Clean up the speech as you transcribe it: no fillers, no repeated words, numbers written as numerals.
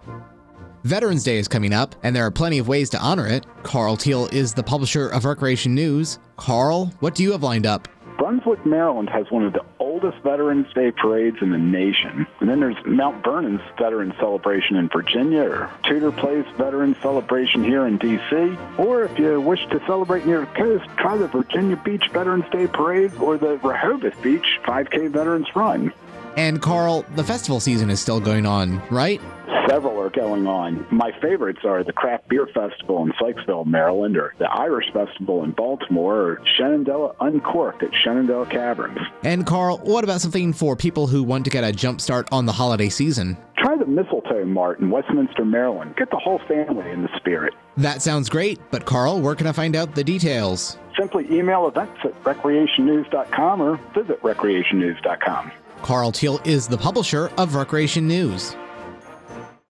Veterans Day is coming up, and there are plenty of ways to honor it. Carl Teal is the publisher of Recreation News. Carl, what do you have lined up? Brunswick, Maryland has one of the oldest Veterans Day parades in the nation. And then there's Mount Vernon's Veterans Celebration in Virginia, or Tudor Place Veterans Celebration here in D.C. Or if you wish to celebrate near the coast, try the Virginia Beach Veterans Day Parade or the Rehoboth Beach 5K Veterans Run. And Carl, the festival season is still going on, right? Several are going on. My favorites are the Craft Beer Festival in Sykesville, Maryland, or the Irish Festival in Baltimore, or Shenandoah Uncorked at Shenandoah Caverns. And Carl, what about something for people who want to get a jump start on the holiday season? Try the Mistletoe Mart in Westminster, Maryland. Get the whole family in the spirit. That sounds great, but Carl, where can I find out the details? Simply email events at recreationnews.com or visit recreationnews.com. Carl Teal is the publisher of Recreation News.